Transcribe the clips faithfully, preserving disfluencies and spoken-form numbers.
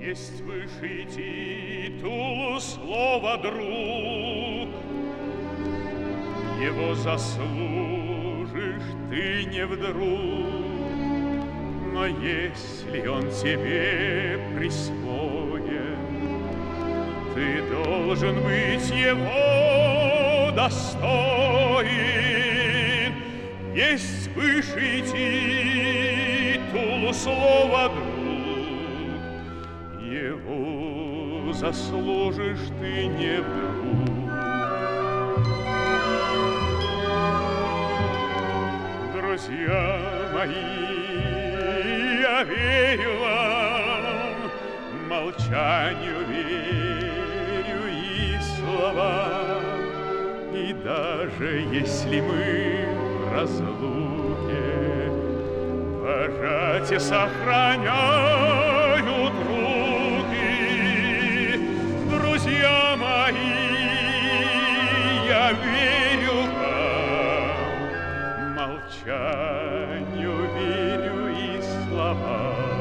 Есть высший титул слова «друг». Его заслужишь ты не вдруг, но если он тебе присвоен, ты должен быть его достоин. Есть высший титул слова «друг». Его заслужишь ты не вдруг. Друзья мои, я верю вам, молчанию верю и словам. И даже если мы в разлуке, пожатия сохраняют руки. Друзья мои, я верю вам, молчанию верю и словам.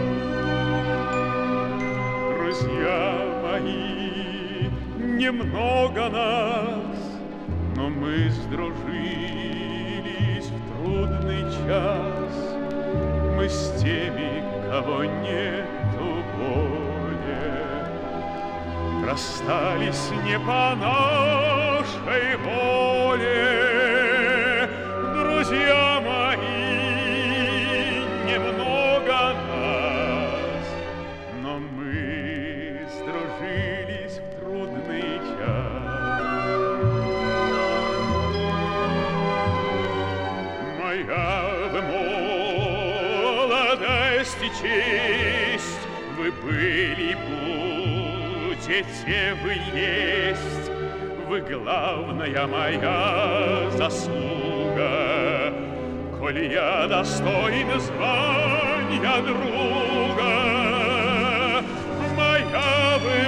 Друзья мои, немного нас, но мы сдружились в трудный час. Мы с теми, кого нету более, расстались не по нашей воле. Друзья мои, немного нас, но мы сдружились в трудный час. Моя вы молодость и честь, вы были, будете, вы есть, вы главная моя заслуга. Коль я достоин звания друга, моя вы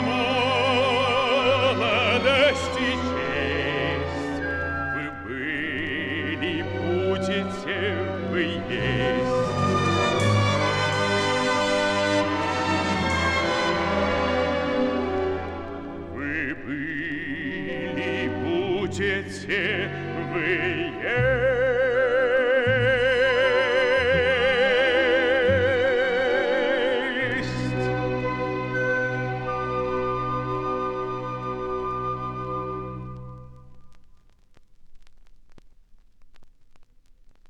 молодость и честь, вы были, будете, вы есть. Вы были, будете, вы